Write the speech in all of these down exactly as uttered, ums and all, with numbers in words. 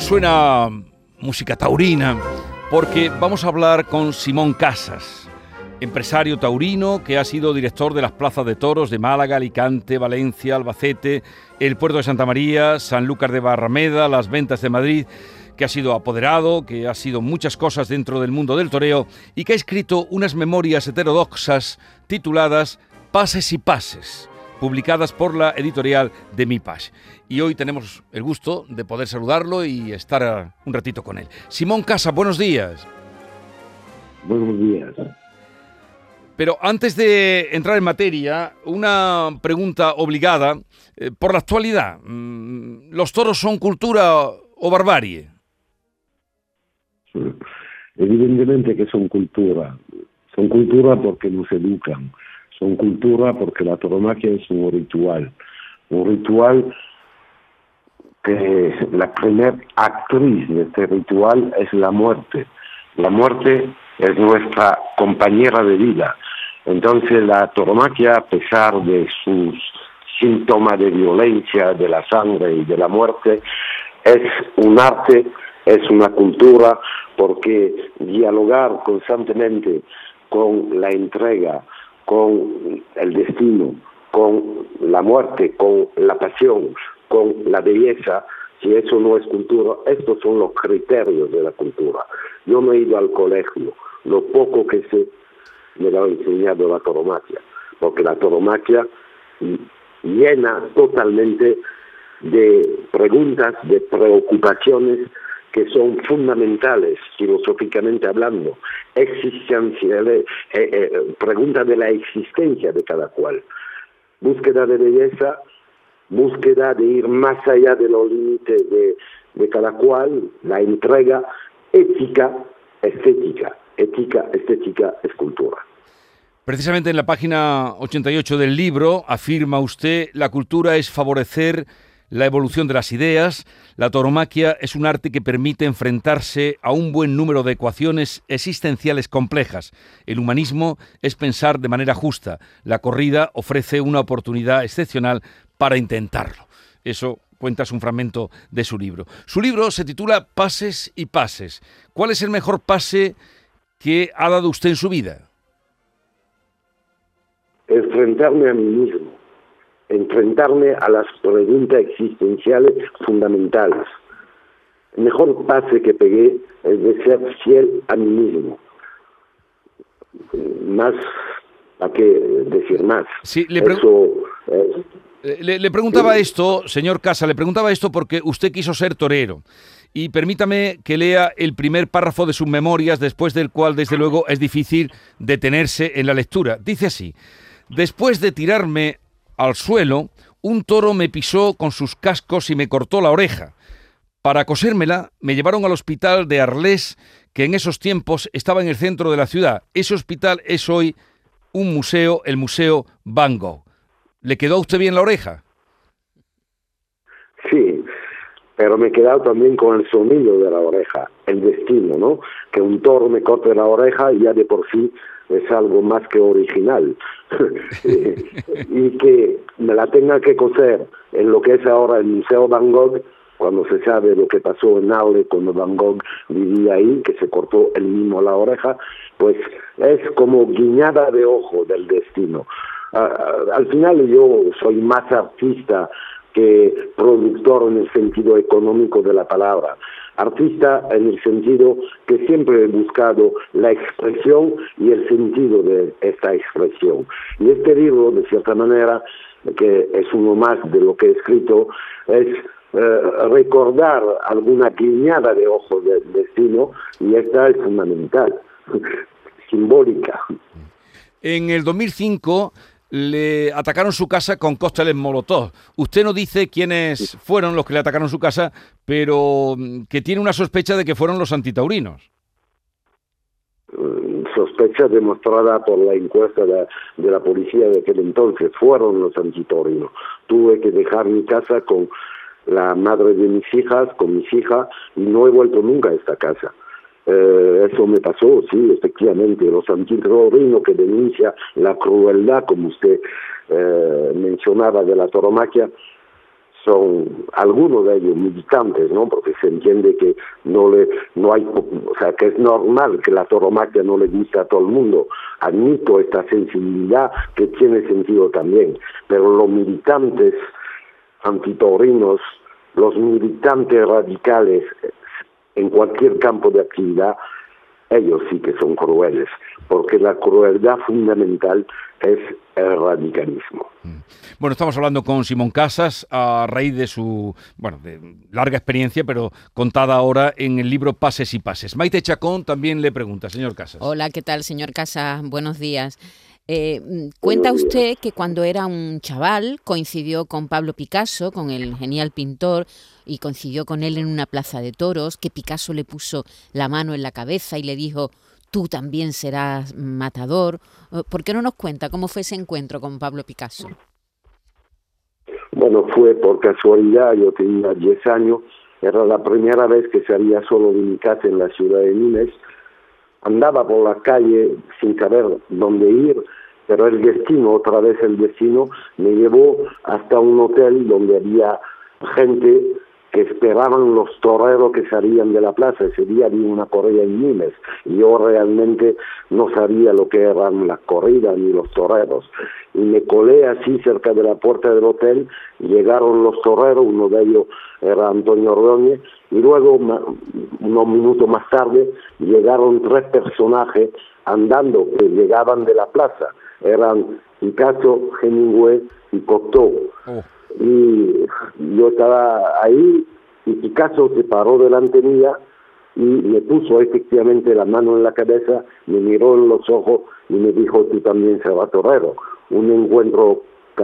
Suena música taurina porque vamos a hablar con Simón Casas, empresario taurino que ha sido director de las plazas de toros de Málaga, Alicante, Valencia, Albacete, el Puerto de Santa María, Sanlúcar de Barrameda, Las Ventas de Madrid, que ha sido apoderado, que ha sido muchas cosas dentro del mundo del toreo y que ha escrito unas memorias heterodoxas tituladas Pases y Pases, publicadas por la editorial de Mi Pas. Y hoy tenemos el gusto de poder saludarlo y estar un ratito con él. Simón Casas, buenos días. Buenos días. Pero antes de entrar en materia, una pregunta obligada. Eh, por la actualidad, ¿los toros son cultura o barbarie? Evidentemente que son cultura. Son cultura porque nos educan. Son cultura porque la tauromaquia es un ritual. Un ritual que la primera actriz de este ritual es la muerte. La muerte es nuestra compañera de vida. Entonces la tauromaquia, a pesar de sus síntomas de violencia, de la sangre y de la muerte, es un arte, es una cultura, porque dialogar constantemente con la entrega, con el destino, con la muerte, con la pasión, con la belleza, si eso no es cultura, estos son los criterios de la cultura. Yo no he ido al colegio, lo poco que sé me lo ha enseñado la tauromaquia, porque la tauromaquia llena totalmente de preguntas, de preocupaciones que son fundamentales, filosóficamente hablando, existenciales, eh, eh, preguntas de la existencia de cada cual. Búsqueda de belleza, búsqueda de ir más allá de los límites de, de cada cual, la entrega, ética, estética, ética, estética, escultura. Precisamente en la página ochenta y ocho del libro afirma usted: la cultura es favorecer la evolución de las ideas, la tauromaquia es un arte que permite enfrentarse a un buen número de ecuaciones existenciales complejas. El humanismo es pensar de manera justa. La corrida ofrece una oportunidad excepcional para intentarlo. Eso cuentas un fragmento de su libro. Su libro se titula Pases y Pases. ¿Cuál es el mejor pase que ha dado usted en su vida? Enfrentarme a mí mismo. Enfrentarme a las preguntas existenciales fundamentales. El mejor pase que pegué es de ser fiel a mí mismo. Más, ¿a qué decir más? Sí, le, pre Eso, es... le, le preguntaba sí. esto, señor Casas, le preguntaba esto porque usted quiso ser torero. Y permítame que lea el primer párrafo de sus memorias, después del cual, desde luego, es difícil detenerse en la lectura. Dice así: después de tirarme al suelo, un toro me pisó con sus cascos y me cortó la oreja. Para cosérmela, me llevaron al hospital de Arles, que en esos tiempos estaba en el centro de la ciudad. Ese hospital es hoy un museo, el Museo Van Gogh. ¿Le quedó a usted bien la oreja? Sí, pero me he quedado también con el sonido de la oreja, el destino, ¿no? Que un toro me corte la oreja ya de por sí es algo más que original. Y que me la tenga que coser en lo que es ahora el Museo Van Gogh, cuando se sabe lo que pasó en Arles cuando Van Gogh vivía ahí, que se cortó él mismo la oreja, pues es como guiñada de ojo del destino. Uh, al final yo soy más artista que productor en el sentido económico de la palabra. Artista en el sentido que siempre he buscado la expresión y el sentido de esta expresión. Y este libro, de cierta manera, que es uno más de lo que he escrito, es eh, recordar alguna guiñada de ojos del destino, y esta es fundamental, simbólica. En el dos mil cinco le atacaron su casa con cócteles Molotov. Usted no dice quiénes fueron los que le atacaron su casa, pero que tiene una sospecha de que fueron los antitaurinos. Sospecha demostrada por la encuesta de, de la policía de aquel entonces. Fueron los antitaurinos. Tuve que dejar mi casa con la madre de mis hijas, con mis hijas, y no he vuelto nunca a esta casa. Eh, eso me pasó, sí, efectivamente. Los antitaurinos que denuncia la crueldad, como usted eh, mencionaba, de la tauromaquia, son algunos de ellos militantes, ¿no? Porque se entiende que no le, no hay, o sea, que es normal que la tauromaquia no le guste a todo el mundo. Admito esta sensibilidad que tiene sentido también, pero los militantes antitaurinos, los militantes radicales en cualquier campo de actividad, ellos sí que son crueles, porque la crueldad fundamental es el radicalismo. Bueno, estamos hablando con Simón Casas a raíz de su, bueno, de larga experiencia, pero contada ahora en el libro Pases y Pases. Maite Chacón también le pregunta, señor Casas. Hola, ¿qué tal, señor Casas? Buenos días. Eh, cuenta usted que cuando era un chaval coincidió con Pablo Picasso, con el genial pintor, y coincidió con él en una plaza de toros, que Picasso le puso la mano en la cabeza y le dijo: tú también serás matador. ¿Por qué no nos cuenta cómo fue ese encuentro con Pablo Picasso? Bueno, fue por casualidad, yo tenía diez años, era la primera vez que salía solo de mi casa en la ciudad de Nimes. Andaba por la calle sin saber dónde ir, pero el destino, otra vez el destino, me llevó hasta un hotel donde había gente que esperaban los toreros que salían de la plaza. Ese día había una corrida en Nimes y yo realmente no sabía lo que eran las corridas ni los toreros. Y me colé así cerca de la puerta del hotel, llegaron los toreros, uno de ellos era Antonio Ordóñez, y luego, unos minutos más tarde, llegaron tres personajes andando, que llegaban de la plaza. Eran Picasso, Hemingway y Cocteau. Oh. Y yo estaba ahí y Picasso se paró delante mía y me puso efectivamente la mano en la cabeza, me miró en los ojos y me dijo: tú también serás torero. Un encuentro,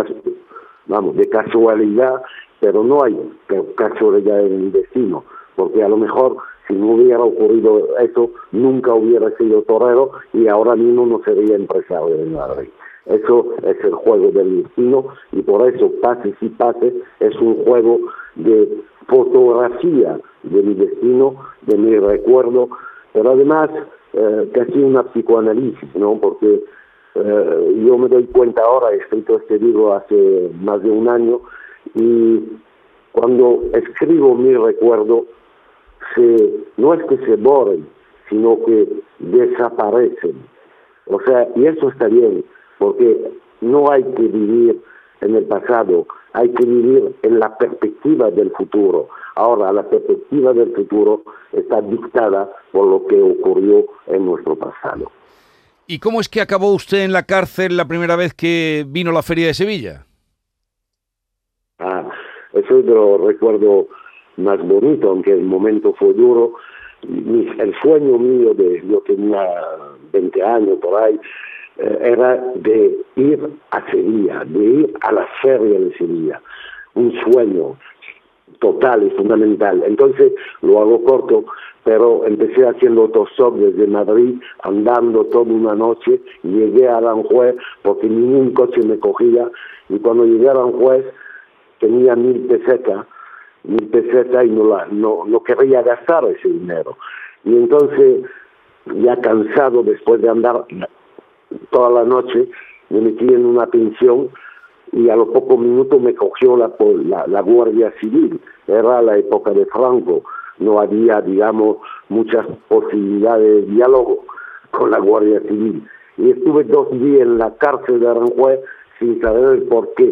vamos, de casualidad, pero no hay casualidad en el destino, porque a lo mejor si no hubiera ocurrido eso, nunca hubiera sido torero y ahora mismo no sería empresario de Madrid. Eso es el juego del destino y por eso Pases y Pases es un juego de fotografía de mi destino, de mi recuerdo, pero además eh, casi una psicoanálisis, ¿no? Porque eh, yo me doy cuenta ahora, he escrito este libro hace más de un año y cuando escribo mi recuerdo, se, no es que se borren, sino que desaparecen. O sea, y eso está bien, porque no hay que vivir en el pasado, hay que vivir en la perspectiva del futuro. Ahora, la perspectiva del futuro está dictada por lo que ocurrió en nuestro pasado. ¿Y cómo es que acabó usted en la cárcel la primera vez que vino a la Feria de Sevilla? Ah, eso es de los recuerdos más bonitos, aunque el momento fue duro. El sueño mío, de yo tenía veinte años por ahí, era de ir a Sevilla, de ir a la feria de Sevilla, un sueño total y fundamental. Entonces lo hago corto, pero empecé haciendo autostop desde Madrid, andando toda una noche, llegué a Aranjuez porque ningún coche me cogía, y cuando llegué a Aranjuez tenía mil pesetas, mil pesetas y no, la, no, no quería gastar ese dinero. Y entonces, ya cansado después de andar toda la noche, me metí en una pensión y a los pocos minutos me cogió la, la, la Guardia Civil. Era la época de Franco, no había, digamos, muchas posibilidades de diálogo con la Guardia Civil. Y estuve dos días en la cárcel de Aranjuez sin saber el por qué.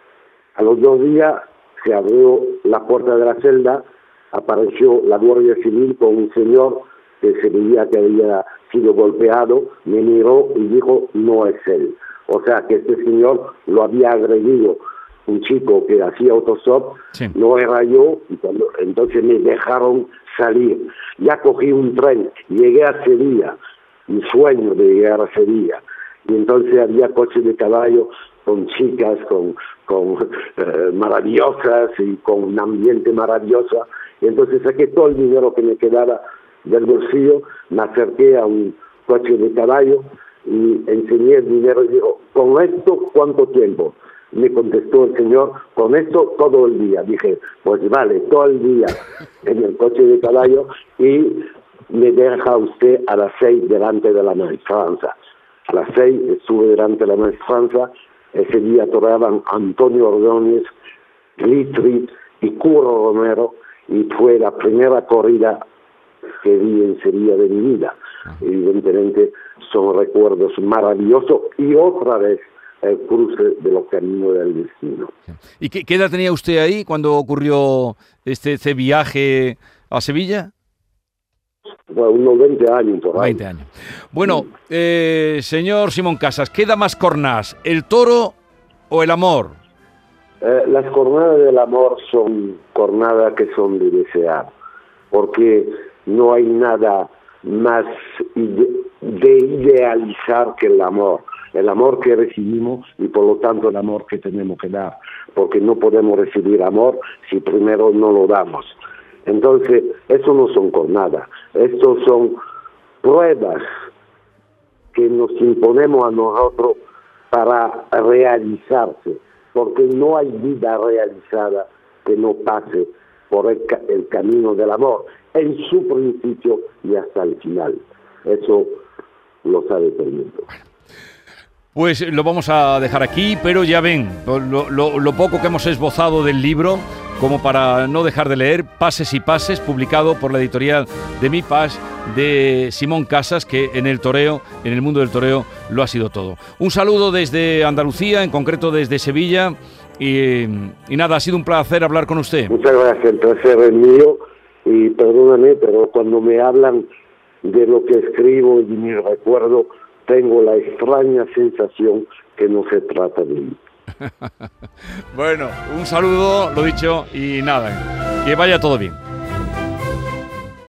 A los dos días se abrió la puerta de la celda, apareció la Guardia Civil con un señor que se veía que había sido golpeado, me miró y dijo: no es él. O sea que este señor lo había agredido un chico que hacía autostop, sí. No era yo, y cuando, entonces me dejaron salir. Ya cogí un tren, llegué a Sevilla, mi sueño de llegar a Sevilla, y entonces había coches de caballo con chicas, con, con eh, maravillosas y con un ambiente maravilloso, y entonces saqué todo el dinero que me quedaba del bolsillo, me acerqué a un coche de caballo y enseñé el dinero y digo: ¿con esto cuánto tiempo? Me contestó el señor: con esto todo el día. Dije: pues vale, todo el día en el coche de caballo, y me deja usted a las seis delante de la maestranza. A las seis estuve delante de la maestranza. Ese día toreaban Antonio Ordóñez, Glitri y Curro Romero, y fue la primera corrida que vi en Sevilla de mi vida. Evidentemente son recuerdos maravillosos, y otra vez el cruce de los caminos del destino. ¿Y qué, qué edad tenía usted ahí cuando ocurrió este, este viaje a Sevilla? Bueno, unos veinte años por ahí. veinte años. Bueno, eh, señor Simón Casas, ¿qué da más cornás, el toro o el amor? Eh, las jornadas del amor son jornadas que son de desear, porque no hay nada más ide de idealizar que el amor. El amor que recibimos y por lo tanto el amor que tenemos que dar, porque no podemos recibir amor si primero no lo damos. Entonces, eso no son jornadas, estos son pruebas que nos imponemos a nosotros para realizarse, porque no hay vida realizada que no pase por el, ca el camino del amor, en su principio y hasta el final. Eso lo sabe todo el mundo. Pues lo vamos a dejar aquí, pero ya ven, lo, lo, lo poco que hemos esbozado del libro, como para no dejar de leer, Pases y Pases, publicado por la editorial de Mi Pas, de Simón Casas, que en el toreo, en el mundo del toreo, lo ha sido todo. Un saludo desde Andalucía, en concreto desde Sevilla, y, y nada, ha sido un placer hablar con usted. Muchas gracias, el placer es mío, y perdóname, pero cuando me hablan de lo que escribo y mi recuerdo, tengo la extraña sensación que no se trata de mí. Bueno, un saludo, lo dicho, y nada, que vaya todo bien.